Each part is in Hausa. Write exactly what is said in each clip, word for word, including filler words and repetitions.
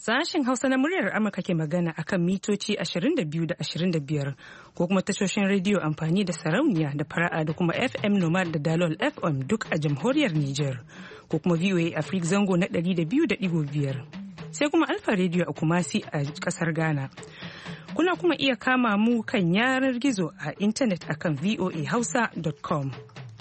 Sashen Hausa na muryar Amurka ke magana akan mitoci ashirin da biyu da ashirin da biyar ko kuma tashoshin rediyo amfani da sarauniya da fara'a da kuma F M Nomad da Dalol F M duk a jamhuriyar Nijar ko kuma V O A Africa zango na ɗari da biyu da ɗigo biyar. Sai kuma Alfa Radio a Kumasi a kasar Ghana. Kuna kuma iya kama mu kan yanar gizo a intanet akan v o a hausa dot com.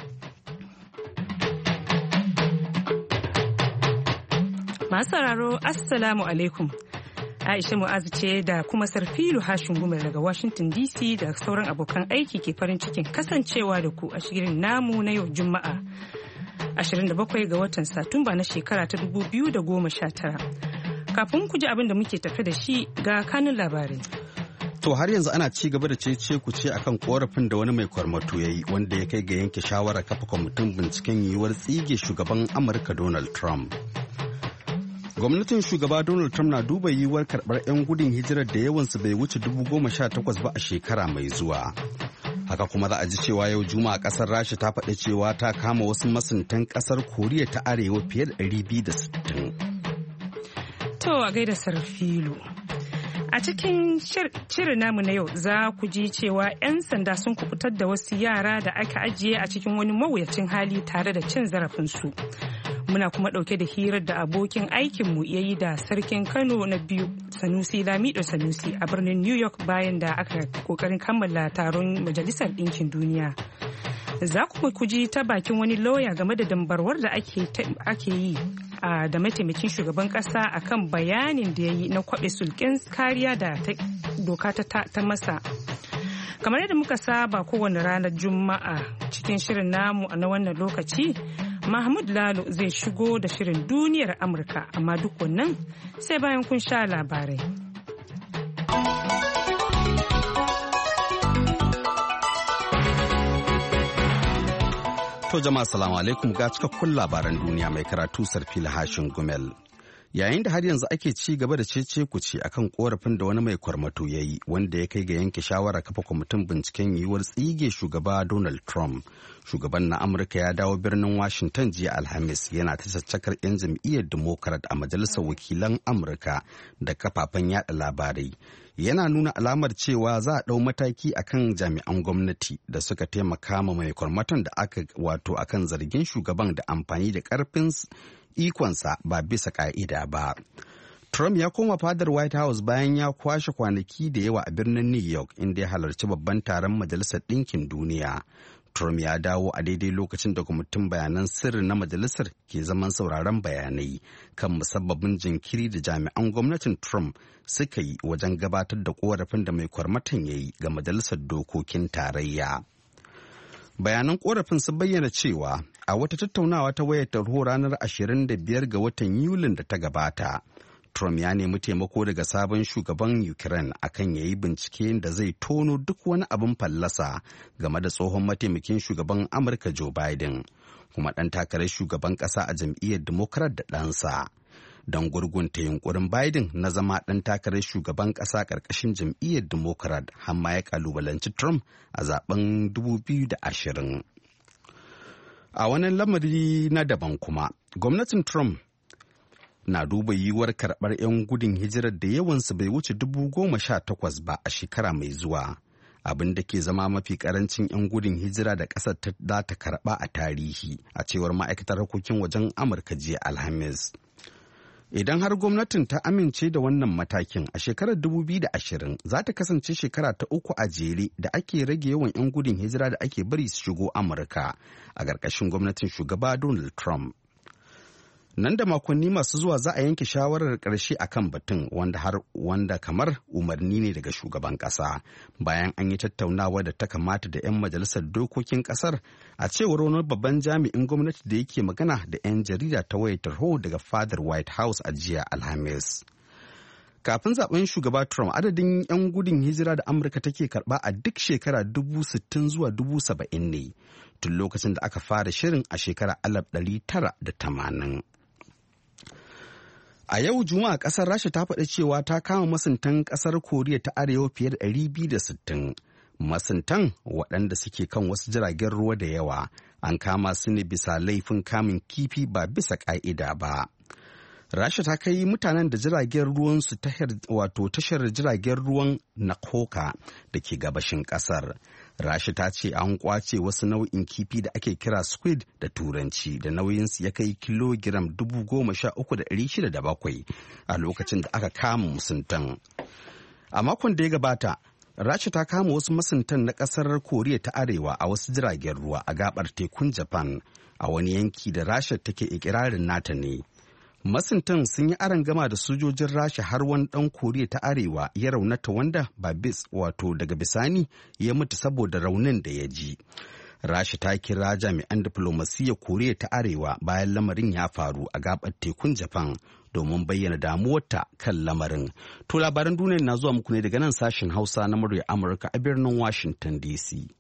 Masu sauraro Assalamu alaikum. Aisha Mu'azu ce da kuma Sarfilu Hashin Gumel daga Washington D C da sauran abokan aiki ke farin cikin kasancewa da ku a shirin namu na yau Juma'a ashirin da bakwai ga watan Satumba na shekara ta dubu biyu da goma sha tara. Kafin ku ji abin da muke tafe da shi ga kanun labarai. To har yanzu ana ci gaba da cece ku ce akan korafin da wani mai kwarmato ya yi wanda ya kai ga yanke shawarar kafa kwamitin binciken yiwuwar tsige shugaban Amurka Donald Trump. Gwamnatin shugaba Donald Trump na duba yiwuwar karɓar 'yan gudun hijirar da yawansu bai wuce dubu goma sha takwas ba a shekara mai zuwa. Haka kuma za a ji cewa yau Juma'a ƙasar Rasha ta faɗi cewa ta kama wasu masuntan ƙasar Koriya ta Arewa fiye da ɗari biyu da sittin. To a gaida Sarfilu. A cikin shirin namu na yau za ku ji cewa 'yan sanda sun kubutar da wasu yara da aka ajiye a cikin wani mawuyacin hali tare da cin zarafinsu. Muna kuma ɗauke da hirar da abokin aikinmu ya yi da sarkin Kano na biyu Sanusi Lamido Sanusi a birnin New York bayan da aka kokarin kammala taron Majalisar Ɗinkin Duniya. Za kuma ku ji ta bakin wani lauya game da dambarwar da ake yi a da mataimakin shugaban kasa akan bayanin da ya yi na kwaɓe sulken kariya da doka ta masa. Kamar yadda muka saba kowane ranar Juma'a cikin shirin namu a na wannan lokaci, Mahmud Lalo zai shigo da shirin duniyar Amurka, amma duk wannan sai bayan kun sha labarai. To jama'a salamu alaikum ga cikakkun labaran duniya mai karatu Sarfila Hashin Gumel. Yayin da har yanzu ake ci gaba da cece kuce akan korafin da wani mai kwarmato ya yi wanda ya kai ga yanke shawara kafa kwamitin binciken yiwuwar tsige shugaba Donald Trump. Shugaban na Amurka ya dawo birnin Washington jiya Alhamis yana ta caccakar 'yan jam'iyyar Democrat a Majalisar Wakilan Amurka da kafafen yada labarai. Yana nuna alamar cewa za a ɗau mataki akan jami'an gwamnati da suka taimaka ma mai kwarmaton da aka wato akan zargin shugaban da amfani da ƙarfin ikonsa ba bisa ƙa'ida ba. Trump ya koma fadar White House bayan ya kwashe kwanaki da yawa a birnin New York inda ya halarci babban taron Majalisar Ɗinkin Duniya. Trump ya dawo a daidai lokacin da kwamitin bayanan sirri na majalisar ke zaman sauraron bayanai kan musabbabin jinkiri da jami'an gwamnatin Trump suka yi wajen gabatar da korafin da mai kwarmatan ya yi ga majalisar dokokin tarayya. Bayanan korafin sun bayyana cewa a wata tattaunawa ta wayar tarho ranar ashirin da biyar ga watan Yulin da ta gabata, Trump ya nemi taimako daga sabon shugaban Ukraine akan ya yi bincike da zai tono duk wani abin fallasa game da tsohon mataimakin shugaban Amurka Joe Biden, kuma ɗan takarar shugaban ƙasa a jam'iyyar Democrat da ɗansa, don gurgunta yunkurin Biden na zama ɗan takarar shugaban ƙasa ƙarƙashin jam'iyyar Democrat har ma ya ƙalubalanci Trump a zaben dubu biyu da ashirin. A wani lamari na daban kuma, gwamnatin Trump na duba yiwuwar karɓar 'yan gudun hijirar da yawansu bai wuce dubu goma sha takwas ba a shekara mai zuwa, abin da ke zama mafi karancin 'yan gudun hijira da ƙasar za ta karɓa a tarihi, a cewar ma'aikatar harkokin wajen Amurka jiya Alhamis. Idan har gwamnatin ta amince da wannan matakin a shekarar dubu biyu da ashirin za ta kasance shekara ta uku a jere da ake rage yawan 'yan gudun hijira da ake bari su shigo Amurka a ƙarƙashin gwamnatin shugaba Donald Trump. Nan da makonni masu zuwa za a yanke shawarar ƙarshe a kan batun wanda har wanda kamar umarni ne daga shugaban ƙasa bayan an yi tattaunawa da ta kamata da 'yan majalisar dokokin ƙasar, a cewar wani babban jami'in gwamnati da yake magana da 'yan jarida ta wayar tarho daga fadar White House a jiya Alhamis. Kafin zaben shugaba Trump, adadin 'yan gudun hijira da Amurka take karɓa a duk shekara dubu sittin zuwa dubu saba'in ne tun lokacin da aka fara shirin a shekara alif ɗari tara da tamanin. A yau Juma'a ƙasar Rasha ta faɗi cewa ta kama masuntan ƙasar Koriya ta Arewa fiye da ɗari biyu da sittin. Masuntan waɗanda suke kan wasu jiragen ruwa da yawa an kama su ne bisa laifin kamun kifi ba bisa ƙa'ida ba. Rasha ta kai mutanen da jiragen ruwan su wato tashar jiragen ruwan Nakoka da ke gabashin kasar. Rasha ta ce an kwace wasu nau'in kifi da ake kira squid da turanci da nauyinsu ya kai kilogiram dubu goma sha uku da ɗari shida da bakwai a lokacin da aka kama musuntan. A makon da ya gabata, Rasha ta kama wasu masuntan na kasar Koriya ta Arewa a wasu jiragen ruwa a gabar tekun Japan a wani yanki da Rasha take ikirarin nata ne. Masuntan sun yi arangama da sojojin Rasha har wani ɗan Koriya ta Arewa ya raunata wanda Babis wato daga bisani ya mutu saboda raunin da ya ji. Rasha ta kira jami'an diflomasiyyar Koriya ta Arewa bayan lamarin ya faru a gabar tekun Japan domin bayyana damuwarta kan lamarin. To labaran duniya na zuwa muku ne daga nan sashen Hausa na murya Amurka a birnin Washington D C.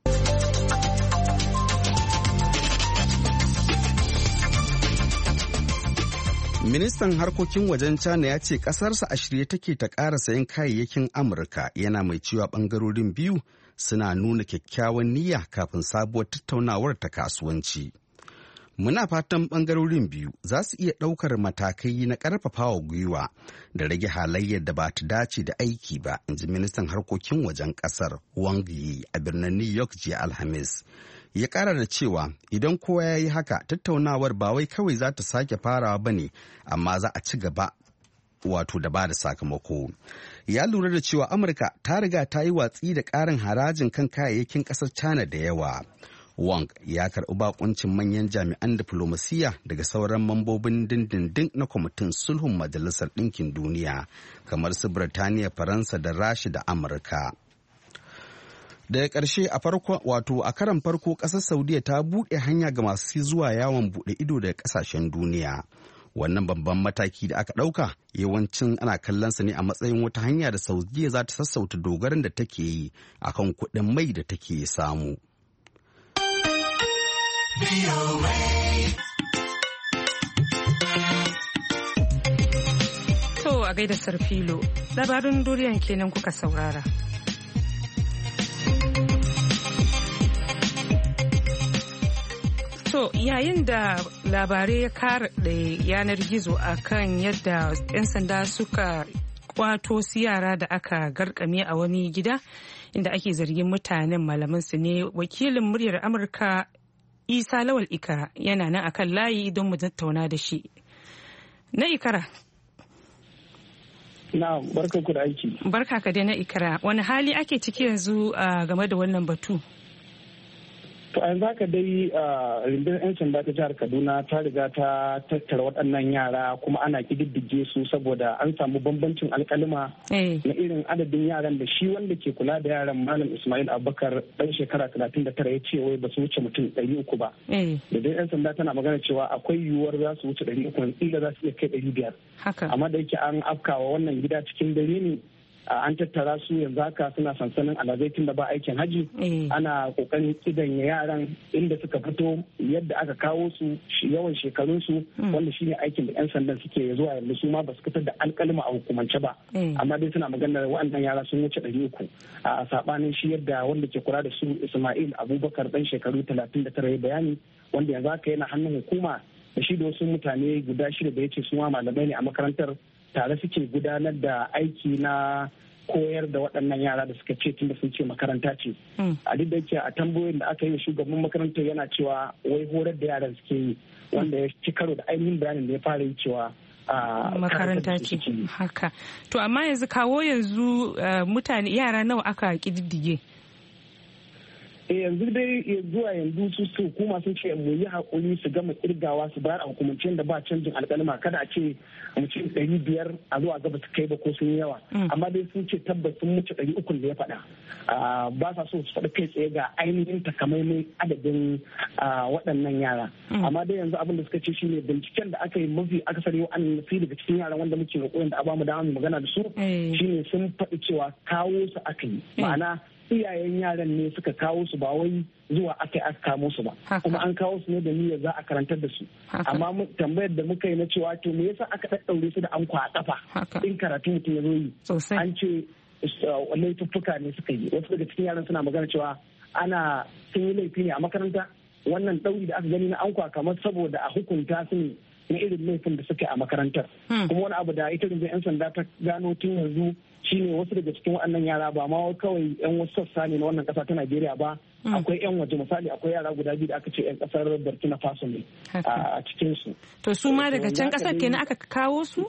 Ministan harkokin wajen China ya ce kasarsa a shirye take ta ƙara sayan kayayyakin Amurka, yana mai cewa ɓangarorin biyu suna nuna kyakkyawan niyya kafin sabuwar tattaunawar ta kasuwanci. Muna fatan ɓangarorin biyu za su iya ɗaukar matakai na ƙarfafawa gwiwa da rage halayyar da ba ta dace da aiki ba, in ji ministan harkokin wajen ƙasar Wang Yi a birnin New York jiya Alhamis. Ya ƙara da cewa idan kowa ya yi haka, tattaunawar ba wai kawai za ta sake farawa ba ne, amma za a ci gaba wato da ba da sakamako. Ya lura da cewa Amurka ta riga ta yi watsi da ƙarin harajin kan kayayyakin ƙasar China da yawa. Wang ya karɓi bakuncin manyan jami'an diflomasiyya daga sauran mambobin dindindin na kwamitin sulhun Majalisar Ɗinkin Duniya kamar su Birtaniya, Faransa da Rasha da Amurka. Daga ƙarshe a farko wato a karan farko ƙasar Saudiya ta buɗe hanya ga masu zuwa yawon buɗe ido daga ƙasashen duniya. Wannan babban mataki da aka ɗauka yawancin ana kallonsa ne a matsayin wata hanya da Saudiya za ta sassauta dogaran da take yi akan kuɗin mai da take samu. To a gaida Sarfilo, labarin duniyan kenan kuka saurara. To yayin da labarai ya kara da yanar gizo a kan yadda 'yan sanda suka kwato su yara da aka garkame a wani gida inda ake zargin mutanen malamansu ne, wakilin muryar Amurka Isa Lawal Ikara yana nan akan layi don mu tattauna da shi. Na Ikara. Na barka ku da aiki. Barka ka dai na Ikara. Wani hali ake ciki yanzu game da wannan batu? To a yanzu haka dai rundunar 'yan sanda ta jihar Kaduna ta riga ta tattara waɗannan yara kuma ana ƙididdige su saboda an samu bambancin alƙalima na irin adadin yaran da shi wanda ke kula da yaran Malam Ismail Abubakar ɗan shekara talatin da tara ya ce wai ba su wuce mutum ɗari uku ba. Da dai 'yan sanda tana magana cewa akwai yiwuwar za su wuce ɗari uku, ila za su iya kai ɗari biyar. Amma da yake an afkawa wannan gida cikin dare ne, an tattara su yanzu haka suna sansanin alazaitin da ba aikin haji. Ana kokarin kidanya yaran inda suka fito, yadda aka kawo su, yawan shekarun su, wanda shine aikin da 'yan sandan suke zuwa yanzu. Su ma ba su fitar da alkalma a hukumance ba, amma dai suna magana waɗannan yara sun wuce ɗari uku a sabanin shi yadda wanda ke kula da su Ismail Abubakar ɗan shekaru talatin da tara ya bayani, wanda yanzu haka yana hannun hukuma da shi da wasu mutane guda shida da ya ce su ma malamai ne a makarantar, tare suke gudanar da aiki na koyar da waɗannan yara da suka ce tunda sun ce makaranta ce. A duk da yake a tambayoyin da aka yi shugaban makarantar yana cewa wai horar da yaran suke yi, wanda ya ci karo da ainihin bayanin da ya fara yi cewa makaranta ce. Haka. To amma yanzu kawo yanzu mutane yara nawa aka kididdige? yanzu dai zuwa yanzu su su hukuma sun ce mu yi hakuri su gama kirgawa su bayar a hukumancin da ba canjin alƙalma, kada a ce mu ce ɗari biyar a zuwa gaba su kai ba ko sun yawa, amma dai sun ce tabbas sun wuce ɗari ukun da ya faɗa. Ba sa so su faɗi kai tsaye ga ainihin takamaimai adadin waɗannan yara, amma dai yanzu abin da suka ce shine binciken da aka yi mafi akasari an fi daga cikin yaran wanda muke roƙo da a bamu da mu magana da su shine sun faɗi cewa kawo su aka yi, ma'ana iyayen yaran ne suka kawo su, ba wai zuwa aka yi aka kamo su ba, kuma an kawo su ne da niyyar za a karantar da su. Amma tambayar da muka yi na cewa to me yasa aka ɗaɗɗaure su da an kwa a kafa in karatu mutum ya zo yi, an ce laifuffuka ne suka yi. Wasu daga cikin yaran suna magana cewa ana sun yi laifi ne a makaranta, wannan ɗauri da aka gani na an kwa kamar saboda a hukunta su ne na irin laifin da suka yi a makarantar. Kuma wani abu da ita rundunar 'yan sanda ta gano tun yanzu shine wasu daga cikin waɗannan yara ba ma kawai 'yan wasu sassa ne na wannan ƙasa ta Najeriya ba, akwai 'yan waje, misali akwai yara guda biyu da aka ce 'yan ƙasar Burkina Faso ne a cikin su. To su ma daga can ƙasar kenan aka kawo su?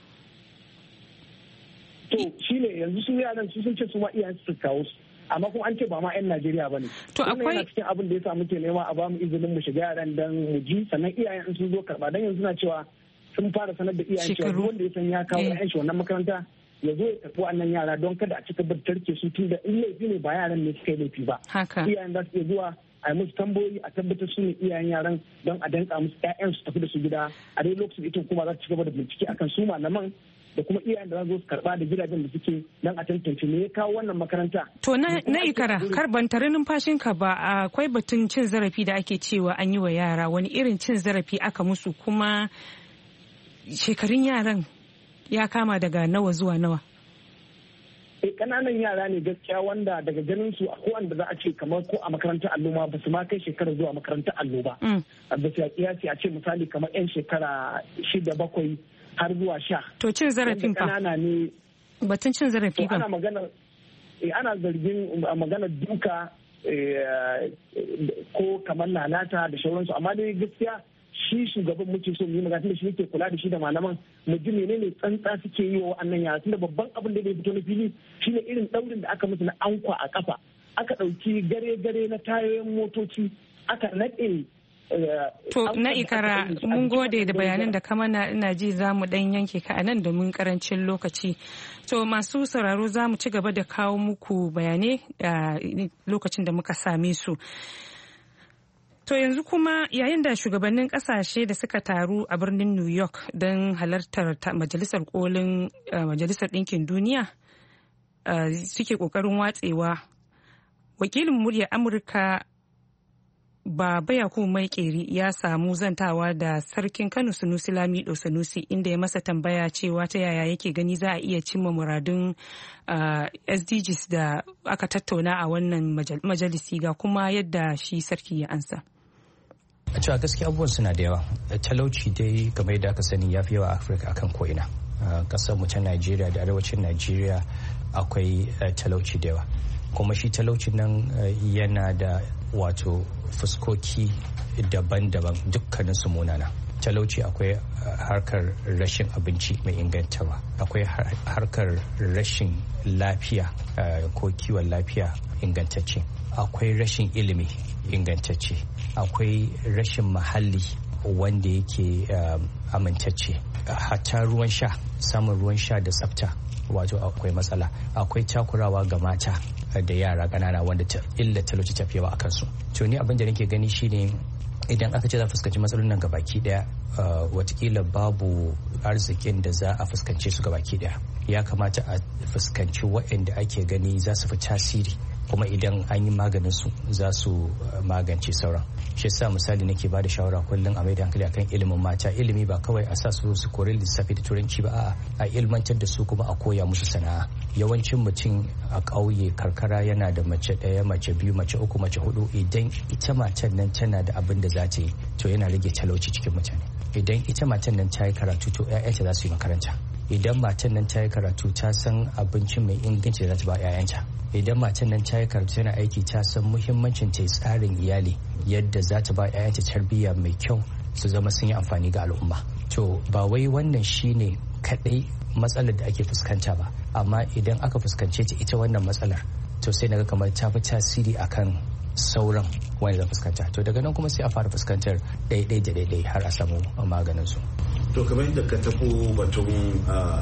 To shine yanzu su yaran su sun ce su ma iyayen su kawo su. Amma kuma an ce ba ma 'yan Najeriya ba ne. To akwai cikin abin da ya sa muke nema a bamu izinin mu shiga yaran dan mu ji, sannan iyayen sun zo karba dan yanzu na cewa sun fara sanar da iyayen cewa wanda ya san ya kawo ƴaƴan shi wannan makaranta ya zo ya karɓi wannan yara don kada a cika tarke su tun da in laifi ne ba yaran ne suka yi laifi ba. Iyayen za su iya zuwa a yi musu tambayoyi a tabbatar su ne iyayen yaran don a danka musu ƴaƴan su tafi da su gida a dai lokacin ita kuma za ta ci gaba da bincike akan su malaman da kuma iyayen da za su karba da gidajen da suke don a tantance me ya kawo wannan makaranta. To na ikara kar ban tare numfashinka ba, akwai batun cin zarafi da ake cewa an yi wa yara, wani irin cin zarafi aka musu kuma shekarun yaran ya kama daga nawa zuwa nawa? Eh kananan yara ne gaskiya wanda daga ganin su akwai wanda za a ce kamar ko a makarantar allo ma ba su ma kai shekara zuwa makarantar allo ba. Da su kiyasi a ce misali kamar yan shekara shida bakwai har zuwa sha. To cin zarafin fa? Kanana ne. Batun cin zarafi fa? Ana magana eh ana zargin magana duka ko kamar lalata da sauransu, amma dai gaskiya shi shugaban muke so mu yi magana da shi yake kula da shi da malaman mu ji menene tsantsa suke yi wa wannan yara, tunda babban abin da zai fito na fili shine irin daurin da aka musu na ankwa a kafa, aka dauki gare gare na tayoyin motoci aka nade. To na ikara mun gode da bayanan da kama na ina ji za mu dan yanke ka anan domin karancin lokaci. To masu sauraro za mu ci gaba da kawo muku bayanai a lokacin da muka same su. To yanzu kuma yayin da shugabannin kasashe da suka taru a birnin New York don halartar majalisar kolin majalisar ɗinkin duniya suke ƙoƙarin watsewa, wakilin muryar Amurka Baba Yakubu Maikeri ya samu zantawa da sarkin Kano Sunusi Lamido Sanusi, inda ya masa tambaya cewa ta yaya yake gani za a iya cimma muradun S D Gs da aka tattauna a wannan majalisi, ga kuma yadda shi sarki ya ansa. A cewa gaskiya abubuwan suna da yawa. Talauci dai kamar yadda aka sani ya fi yawa a Afirka akan ko'ina. Kasar mu ta Najeriya da arewacin Najeriya akwai talauci da yawa. Kuma shi talauci nan yana da wato fuskoki daban-daban, dukkanin su munana. Talauci akwai harkar rashin abinci mai ingantawa, akwai harkar rashin lafiya ko kiwon lafiya ingantacce, akwai rashin ilimi ingantacce, akwai rashin muhalli wanda yake amintacce, hatta ruwan sha, samun ruwan sha da tsafta wato akwai matsala, akwai takurawa ga mata da yara ƙanana wanda illa talauci ta fi yawa a kansu. To ni abin da nake gani shine idan aka ce za a fuskanci matsalolin nan gabaki daya, watakila babu arzikin da za a fuskance su gabaki daya. Ya kamata a fuskanci waɗanda ake gani za su fi tasiri, kuma idan an yi maganin su za su magance sauran. Shi yasa misali nake ba da shawara kullum a maida hankali akan ilimin mata. Ilimi ba kawai a sa su su kori lissafi da turanci ba, a'a a ilmantar da su kuma a koya musu sana'a. Yawancin mutum a ƙauye karkara yana da mace ɗaya, mace biyu, mace uku, mace hudu. Idan ita matan nan tana da abin da za ta yi, to yana rage talauci cikin mutane. Idan ita matan nan ta yi karatu, to 'ya'yanta za su yi makaranta. Idan matan nan ta yi karatu, ta san abincin mai inganci da za ta ba 'ya'yanta. Idan matan nan ta yi karatu tana aiki, ta san muhimmancin ta tsarin iyali, yadda za ta ba 'ya'yanta tarbiyya mai kyau su zama sun yi amfani ga al'umma. To ba wai wannan shine kadai matsalar da ake fuskanta ba, amma idan aka fuskance ta ita wannan matsalar, to sai naga kamar ta fi tasiri akan sauran wanda za fuskanta. To daga nan kuma sai a fara fuskantar ɗaiɗai da ɗaiɗai har a samu maganin su. To kamar yadda ka taɓo batun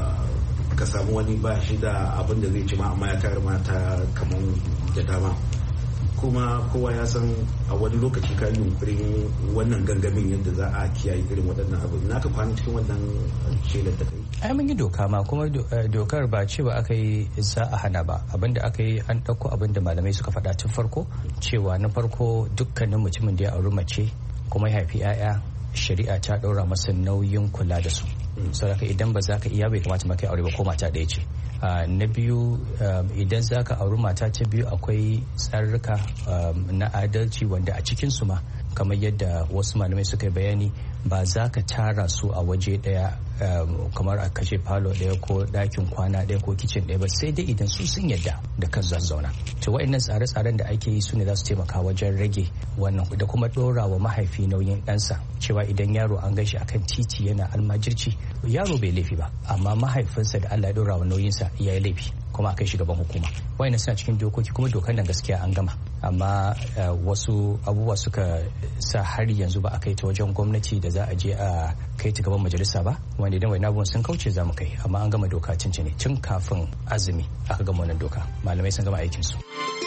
ka samu wani ba shi da abin da zai ci ma amma ya tayar mata kamar da dama, kuma kowa ya san a wani lokaci ka yi yunkurin wannan gangamin yadda za a kiyaye irin waɗannan abu. Na ka kwana cikin wannan shelar da kai? Ai mun yi doka ma, kuma dokar ba cewa aka yi za a hana ba. Abinda aka yi an ɗauko abinda malamai suka faɗa tun farko, cewa na farko dukkanin mutumin da ya auri mace kuma ya haifi 'ya'ya, shari'a ta ɗaura masa nauyin kula da su. Saboda idan ba za ka iya, bai kamata ma kai aure ba ko mata ɗaya ce. Na biyu, idan za ka auri mata ta biyu, akwai tsarrika na adalci wanda a cikin su ma kamar yadda wasu malamai suka yi bayani, ba za ka tara su a waje daya kamar a kashe falo daya ko dakin kwana daya ko kicin daya ba, sai dai idan su sun yadda da kan za su zauna. To wa'annan tsare-tsaren da ake yi su ne za su taimaka wajen rage wannan da kuma dora wa mahaifi nauyin ɗansa cewa idan yaro an gaishe akan titi yana almajirci, yaro bai laifi ba amma mahaifinsa da Allah ya dora wa nauyinsa ya yi laifi kuma a kai shi gaban hukuma. Wa'annan suna cikin dokoki kuma dokar nan gaskiya an gama, amma wasu abubuwa suka sa har yanzu ba a kai ta wajen gwamnati da za a je a kai ta gaban majalisa ba, wanda idan wani abubuwan sun kauce za mu kai, amma an gama doka cincin tun kafin azumi aka gama wannan doka, malamai sun gama aikinsu.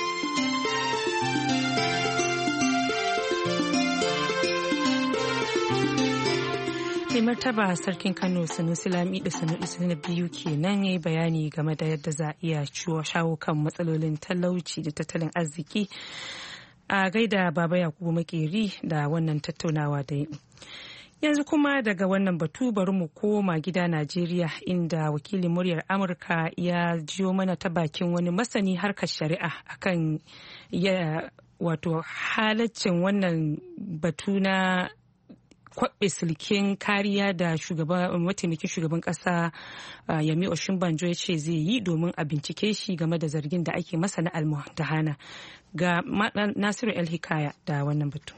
mai martaba sarkin Kano Sanusi Lamido Sanusi na biyu kenan ya yi bayani game da yadda za a iya shawo kan matsalolin talauci da tattalin arziki. A gaida Baba Yakubu Makeri da wannan tattaunawa da yi. Yanzu kuma daga wannan batu bari mu koma gida Najeriya, inda wakilin muryar Amurka ya jiyo mana ta bakin wani masani harkar shari'a akan ya wato halaccin wannan batu na kwaɓe silken kariya da mataimakin shugaban ƙasa Yemi Oshinbanjo ya ce zai yi domin a bincike shi game da zargin da ake masa na almuhadahana. Ga Nasiru El Hikaya da wannan batu.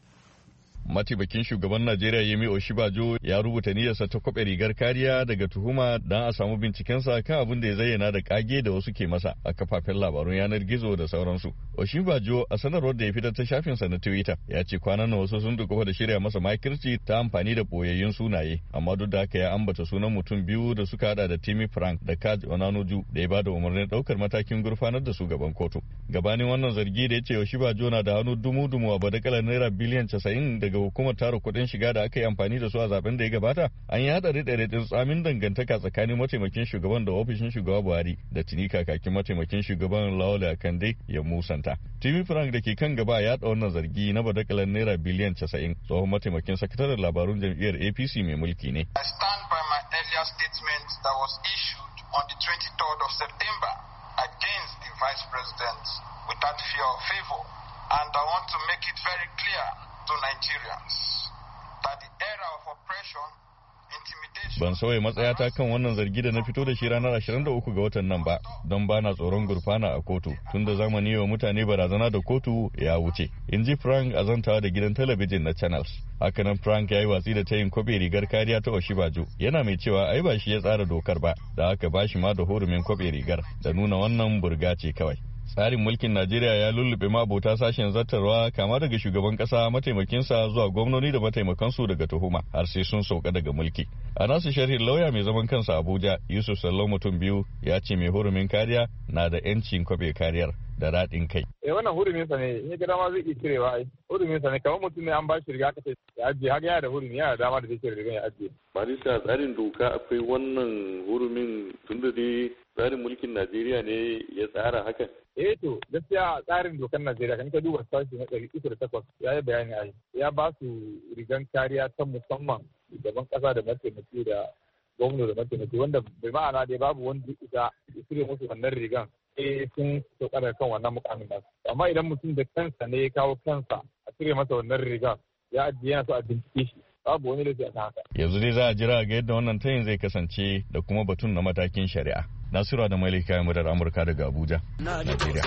Mataimakin shugaban Najeriya Yemi Oshinbajo ya rubuta niyyarsa ta kwaɓe rigar kariya daga tuhuma don a samu bincikensa kan abin da ya zayyana da kage da wasu ke masa a kafafen labarun yanar gizo da sauransu. Oshinbajo a sanarwar da ya fitar ta shafinsa na Twitter ya ce kwanan nan wasu sun dukufa da shirya masa makirci ta amfani da boyayyun sunaye, amma duk da haka ya ambata sunan mutum biyu da suka hada da Timi Frank da Kaj Onanuju da ya ba da umarnin daukar matakin gurfanar da su gaban kotu. Gabanin wannan zargi da ya ce Oshinbajo na da hannu dumu-dumu a badakalar naira biliyan casa'in daga hukumar tara kuɗin shiga da aka yi amfani da su a zaben da ya gabata, an yi haɗari ɗaya tsamin dangantaka tsakanin mataimakin shugaban da ofishin shugaba Buhari da tuni kakakin mataimakin shugaban Laole Kande ya musanta. Timi Frank da ke kan gaba ya yaɗa wannan zargi na badakalar naira biliyan casa'in, tsohon mataimakin sakataren labarun jam'iyyar A P C mai mulki ne. I stand by my earlier statement that was issued on the twenty-third of September against the Vice President without fear or favor, and I want to make it very clear to Nigerians that the era of oppression, intimidation. Ban sauya matsayata kan wannan zargi da na fito da shi ranar ashirin da uku ga watan nan ba, don bana tsoron gurfana a kotu, tunda zamani wa mutane barazana da kotu ya wuce. In ji Frank a zantawa da gidan talabijin na Channels. Hakanan Frank ya yi watsi da tayin kwabe rigar kariya ta Oshinbajo, yana mai cewa ai ba shi ya tsara dokar ba, da haka ba shi ma da hurumin kwabe rigar, da nuna wannan burga ce kawai. Tsarin mulkin Najeriya ya lullube mabota sashen zartarwa kama daga shugaban kasa, mataimakinsa zuwa gwamnoni da mataimakansu daga tuhuma har sai sun sauka daga mulki. A nasu sharhin lauya mai zaman kansa Abuja, Yusuf Sallau mutum biyu ya ce mai hurumin kariya na da 'yancin kwabe kariyar da raɗin kai. Eh wannan hurumin sa ne, in ya ga dama zai iya cirewa ai. Hurumin sa ne, kamar mutum ne an ba shi riga aka ce ya ajiye, har yana da hurumi, yana da dama da zai cire rigan ya ajiye. Ba bisa tsarin doka akwai wannan hurumin, tunda dai tsarin mulkin Najeriya ne ya tsara hakan. Eh to gaskiya tsarin dokar Najeriya kan ka duba sashi na ɗari uku da takwas ya yi bayani a ya ba su rigan kariya ta musamman gaban ƙasa da mataimaki da gwamna da mataimaki, wanda bai ma'ana dai babu wanda isa ya cire musu wannan rigan eh sun sauka daga kan wannan mukamin nasu. Amma idan mutum da kansa ne ya kawo kansa a cire masa wannan rigan ya ajiye yana so a bincike shi, babu wani laifi a kan haka. Yanzu dai za a jira ga yadda wannan tayin zai kasance da kuma batun na matakin shari'a. Nasiru da Malika ya murar Amurka daga Abuja, Najeriya.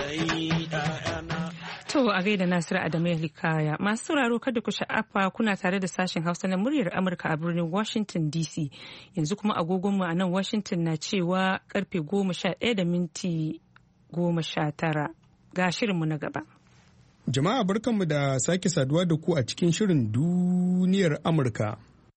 To a gaida Nasiru Adamu Hikaya. Masu sauraro kada ku sha'afa kuna tare da sashen Hausa na muryar Amurka a birnin Washington D C. Yanzu kuma agogonmu a nan Washington na cewa karfe goma sha ɗaya da minti goma sha tara. Ga shirinmu na gaba. Jama'a barkanmu da sake saduwa da ku a cikin shirin duniyar Amurka.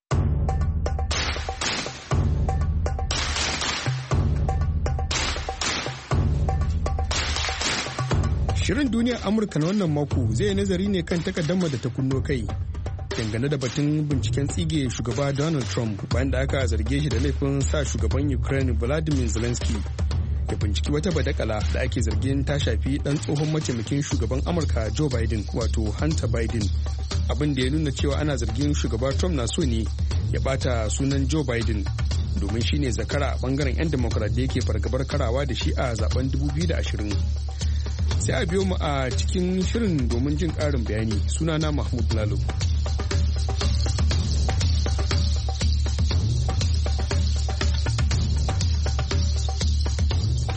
Shirin duniyar Amurka na wannan mako zai nazari ne kan takaddama da ta kunno kai dangane da batun binciken tsige shugaba Donald Trump bayan da aka zarge shi da laifin sa shugaban Ukraine Volodymyr Zelensky ya binciki wata badakala da ake zargin ta shafi dan tsohon mataimakin shugaban Amurka Joe Biden wato Hunter Biden, abin da ya nuna cewa ana zargin shugaba Trump na so ne ya bata sunan Joe Biden domin shine zakara a bangaren 'yan Democrat da yake fargabar karawa da shi a zaben dubu biyu da ashirin. Sai a biyo mu a cikin shirin domin jin ƙarin bayani. Sunana Mahmud Lalo.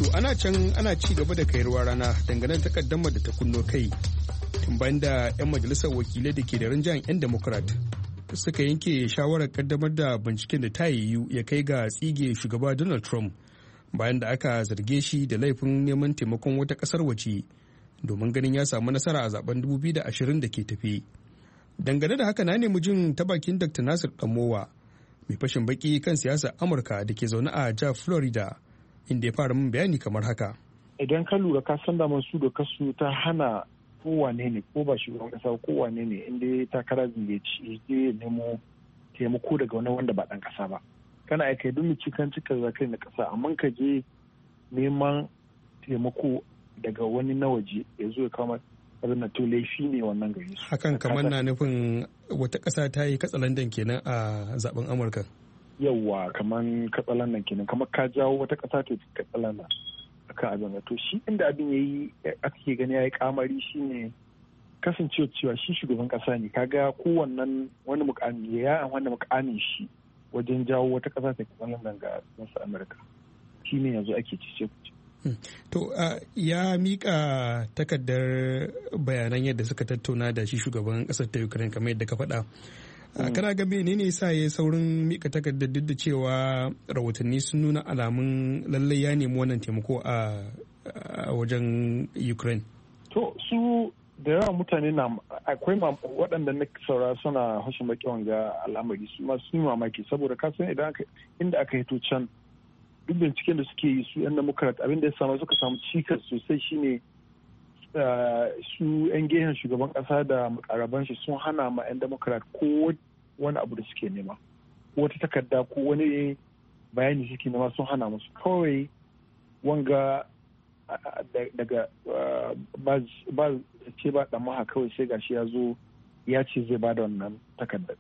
ana can ana ci gaba da kai ruwa rana dangane da takaddamar da ta kunno kai tun bayan da 'yan majalisar wakilai da ke da rinjayen 'yan democrat suka yanke shawarar kaddamar da binciken da ta yiwu ya kai ga tsige shugaba Donald Trump bayan da aka zarge shi da laifin neman taimakon wata kasar waje domin ganin ya samu nasara a zaben dubu biyu da ashirin da ke tafi. Dangane da haka na nemi jin ta bakin Doctor Nasir Damowa mai fashin baki kan siyasar Amurka da ke zaune a jihar Florida inda ya fara min bayani kamar haka. Idan ka lura ka san daman su da kasu ta hana kowane ne ko ba shugaban kasa kowane ne inda takara zai ci ya nemo taimako daga wani wanda ba dan kasa ba. Kana aika duk cikin cikin zakai na kasa amma ka je neman taimako daga wani na waje ya zo ya kama abin to laifi ne wannan gari. Hakan kamar na nufin wata kasa ta yi katsalandan kenan a zaben Amurka. Yawwa kamar katsalandan kenan kamar ka jawo wata kasa ta katsalanda akan abin to shi inda abin yayi ake gani yayi kamari shine kasancewa cewa shi shugaban kasa ne kaga kowannan wani mukami ya amfani mukamin shi wajen jawo wata kasa ta katsalandan ga wasu Amurka shine yanzu ake cice kuce. Hmm. To uh, ya mika takardar bayanan yadda suka tattauna da shi shugaban kasar ta Ukraine kamar yadda ka faɗa. Uh, mm. Kana ga menene yasa ya saurin mika takardar duk da cewa rahotanni sun nuna alamun lallai ya nemi wannan taimako a uh, wajen Ukraine? To su da yawa mutane na akwai waɗanda na saura suna hashin baki wanga al'amari su ma sun mamaki saboda kasan idan inda aka hito can duk binciken da suke yi su 'yan democrat abinda ya samu suka samu cikas sosai shine su 'yan gehen shugaban kasa da makaraban shi sun hana ma 'yan democrat ko wani abu da suke nema ko wata takarda ko wani bayani suke nema sun hana musu kawai wanga daga ba ce ba dan maha kawai sai gashi ya zo ya ce zai ba da wannan takardar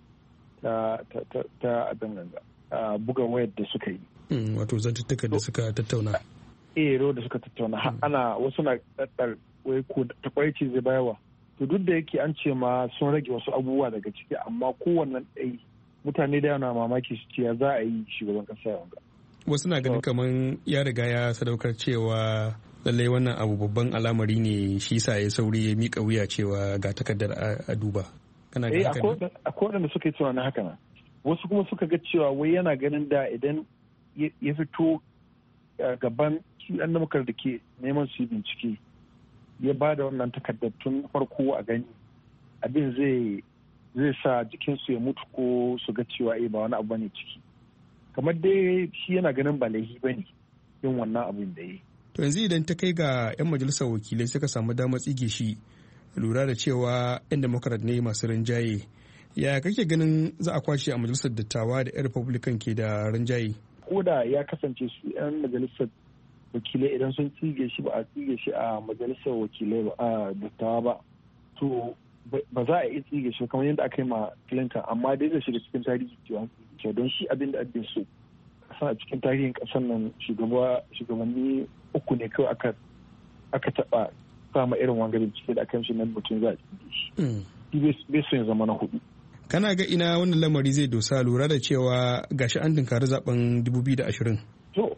ta abin ganga buga wayar da suka yi. Wato zantuttuka da suka tattauna. Eh, da suka tattauna. Ana wasu na ɗaɗɗar wai ko takwaici zai bayarwa. To duk da yake an ce ma sun rage wasu abubuwa daga ciki amma kowannen ɗai mutane da yana mamaki su ce ya za a yi shugaban ƙasa yanga. Wasu na ganin kamar ya riga ya sadaukar cewa lallai wannan abu babban al'amari ne shi sa ya sauri ya miƙa wuya cewa ga takardar a duba. Kana ga haka ne? Akwai waɗanda suka yi cewa na haka na. Wasu kuma suka ga cewa wai yana ganin da idan ya fito gaban su yan damakar da ke neman su yi bincike ya ba da wannan takardar tun farko a gani abin zai sa jikinsu ya mutu ko su ga cewa eh ba wani abu ne ciki kamar dai shi yana ganin ba laifi ba ne yin wannan abin da ya yi. To yanzu idan ta kai ga 'yan majalisar wakilai suka samu damar tsige shi lura da cewa 'yan democrat ne masu rinjaye ya kake ganin za a kwashe a majalisar dattawa da 'yan republican ke da rinjaye? Koda ya kasance su 'yan majalisar wakilai idan sun tsige shi ba a tsige shi a majalisar wakilai ba a dattawa ba to ba za a iya tsige shi kamar yadda aka yi ma Clinton amma dai zai shiga cikin tarihi cewa don shi abin da ake so kasa a cikin tarihin kasar nan shugabanni uku ne kawai aka aka taba sama irin wanga bincike da aka yi shi nan mutum za a tsige shi bai so ya zama na hudu. Kana ga ina wannan lamari zai dosa lura da cewa gashi an tunkari zaben dubu biyu da ashirin? To,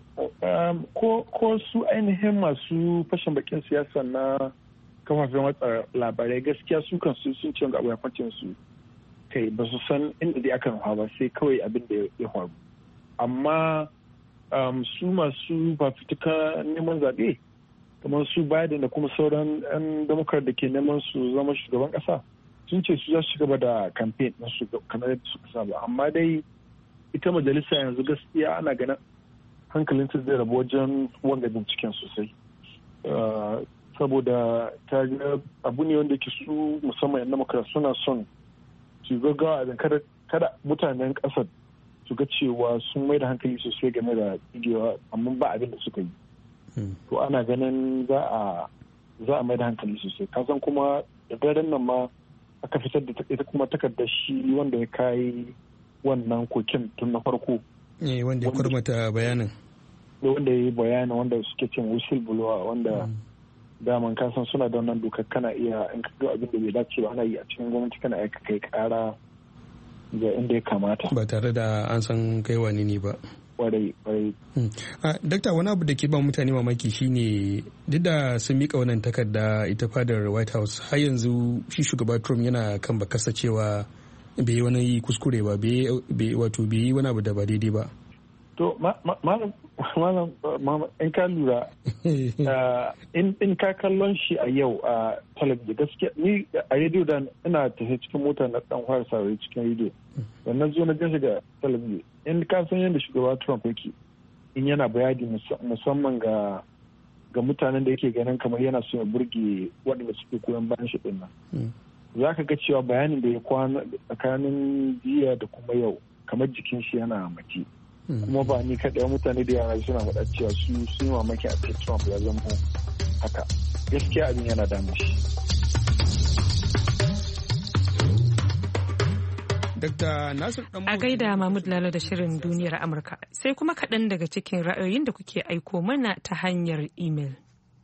ko su ainihin masu fashin bakin siyasa na kafafen watsa labarai gaskiya su kan su sun ce ga abu ya kwance su kai ba su san inda dai aka nufa ba sai kawai abin da ya faru. Amma su masu fafutuka neman zaɓe kamar su Biden da kuma sauran 'yan Democrat da ke neman su zama shugaban ƙasa. sun ce su za su gaba da kamfen na su kamar yadda suka saba amma dai ita majalisa yanzu gaskiya ana ganin hankalin ta zai rabu wajen wanga binciken sosai saboda ta ga abu ne wanda ke su musamman yan demokrat suna son su gaggawa a kada kada mutanen kasar su ga cewa sun mai da hankali sosai game da tsigewa amma ba abin da suka yi to ana ganin za a za a mai da hankali sosai kasan kuma da daren nan ma aka fitar da ita kuma takardar shi wanda ya kai wannan kokin tun na farko. Eh wanda ya kurmata bayanin. Wanda ya yi bayanin wanda suke cin whistleblower wanda daman kasan suna da wannan dokar kana iya in ka ga abin da bai dace ba ana yi a cikin gwamnati kana aika kai kara ga inda ya kamata. Ba tare da an san kai wani ne ba. kwarai kwarai. Dakta, wani abu da ke ba mutane mamaki shine duk da sun mika wannan takarda ita fadar White House, har yanzu shi shugaba Trump yana kan bakasa cewa bai yi wani kuskure ba, wato bai yi wani abu da ba daidai ba. To malam in ka lura in ka kallon shi a yau a talabijin, gaskiya ni a rediyo da ina tafi cikin mota na dan fara saurari cikin rediyo da na zo na gan ga talabijin, in ka san yadda shugaba Trump yake in yana bayani musamman ga ga mutanen da yake ganin kamar yana so ya burge waɗanda suke koyon bayan shi ɗin nan, za ka ga cewa bayanin da ya kwana tsakanin jiya da kuma yau kamar jikin shi yana mace. Kuma ba ni kaɗai, mutane da yara suna faɗa cewa su sun yi mamaki a cikin Trump ya zama haka. Gaskiya abin yana damun shi. A gaida Mahmud Lalo da shirin duniyar Amurka, sai kuma kaɗan daga cikin ra'ayoyin da kuke aiko mana ta hanyar imel.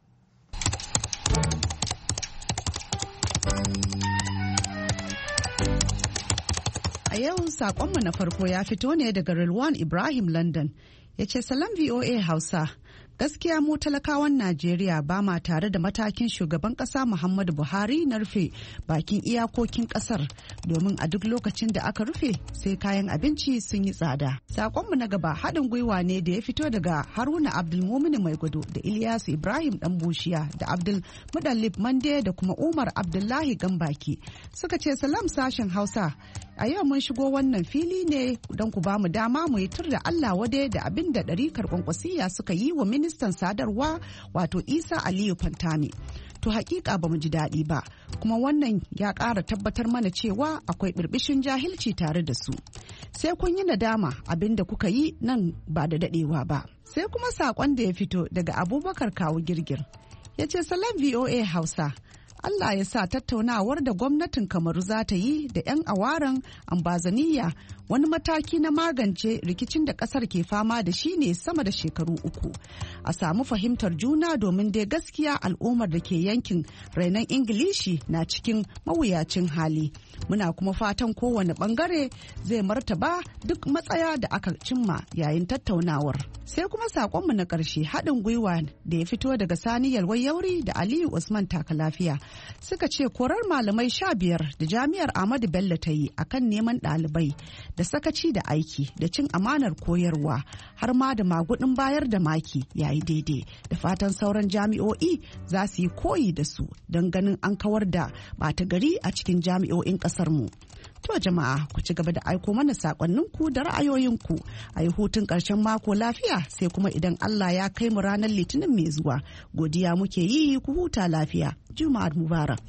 A yau saƙonmu na farko ya fito ne daga Rilwan Ibrahim London, ya ce salam V O A Hausa. Gaskiya mu talakawan Najeriya ba ma tare da matakin shugaban kasa Muhammadu Buhari na rufe bakin iyakokin kasar, domin a duk lokacin da aka rufe sai kayan abinci sun yi tsada. Sakonmu na gaba haɗin gwiwa ne da ya fito daga Haruna Abdulmumin Maigwado da Ilyasu Ibrahim Dan Bushiya da Abdul Mudallib Mande da kuma Umar Abdullahi Gambaki. Suka ce salam sashen Hausa. A yau mun shigo wannan fili ne don ku ba mu dama mu yi tur da Allah wade da abin da ɗarikar kwankwasiya suka yi wa ministan sadarwa wato Isa Aliyu Fantami. To hakika ba mu ji daɗi ba, kuma wannan ya ƙara tabbatar mana cewa akwai birbishin jahilci tare da su. Sai kun yi nadama abin da kuka yi nan ba da daɗewa ba. Sai kuma saƙon da ya fito daga Abubakar Kawu Girgir. Ya ce salam V O A Hausa. Allah ya sa tattaunawar da gwamnatin Kamaru za ta yi da 'yan awaren ambazaniya wani mataki na magance rikicin da kasar ke fama da shi ne sama da shekaru uku. A samu fahimtar juna domin dai gaskiya al'ummar da ke yankin rainon Ingilishi na cikin mawuyacin hali. Muna kuma fatan kowane bangare zai martaba duk matsaya da aka cimma yayin tattaunawar. Sai kuma saƙonmu na ƙarshe haɗin gwiwa da ya fito daga Sani Yalwai Yauri da Aliyu Usman Taka Lafiya. Suka ce korar malamai sha biyar da jami'ar Ahmadu Bello ta yi akan neman ɗalibai da sakaci da aiki da cin amanar koyarwa har ma da magudin bayar da maki yayi daidai, da fatan sauran jami'o'i za su yi koyi da su don ganin an kawar da ɓata gari a cikin jami'o'in ƙasar mu. To jama'a ku ci gaba da aiko mana sakonninku da ra'ayoyinku, a yi hutun ƙarshen mako lafiya sai kuma idan Allah ya kai mu ranar Litinin mai zuwa. Godiya muke yi, ku huta lafiya. Juma'ar Mubarak.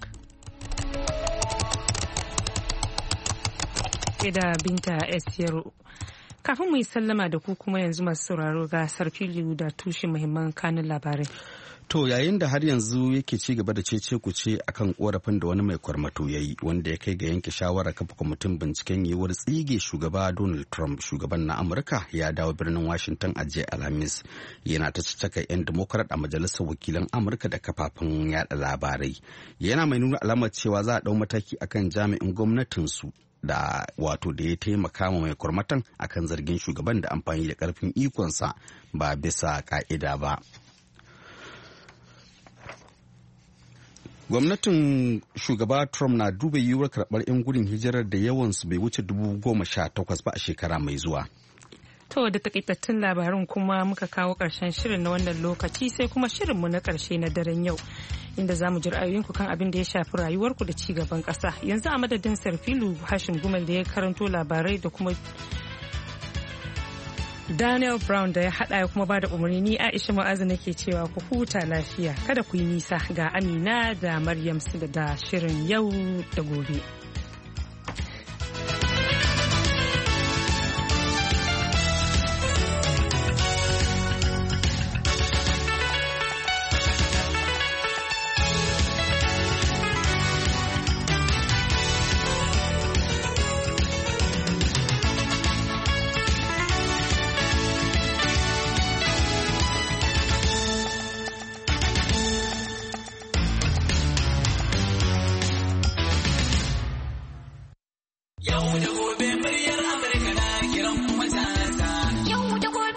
Da Binta S. Yaro. Kafin mu yi sallama da ku kuma yanzu masu sauraro ga Sarfilu da tushen muhimman kanun labarai. To yayin da har yanzu yake ci gaba da cece ku ce akan korafin da wani mai kwarmato ya yi wanda ya kai ga yanke shawarar kafa kwamitin binciken yiwuwar tsige shugaba Donald Trump, shugaban na Amurka ya dawo birnin Washington a jiya Alhamis, yana ta caccaka 'yan Democrat a majalisar wakilan Amurka da kafafen yada labarai. Yana mai nuna alamar cewa za a dau mataki akan jami'in gwamnatinsu da wato da ya taimaka ma mai kwarmatan akan zargin shugaban da amfani da karfin ikonsa ba bisa ka'ida ba. Gwamnatin shugaba Trump na duba yiwuwar karɓar 'yan gudun hijirar da yawansu bai wuce dubu goma sha takwas ba a shekara mai zuwa. To da takaitattun labarin kuma muka kawo ƙarshen shirin na wannan lokaci, sai kuma shirinmu na ƙarshe na daren yau, inda za mu ji ra'ayoyinku kan abin da ya shafi rayuwarku da ci gaban ƙasa. Yanzu a madadin Sarfilu Hashim Gumal da ya karanto labarai da kuma Daniel Brown da ya hada ya kuma bada umarni, ni Aisha Mu'azu nake cewa ku huta lafiya, kada ku yi nisa, ga Amina da Maryam da shirin yau da gobe.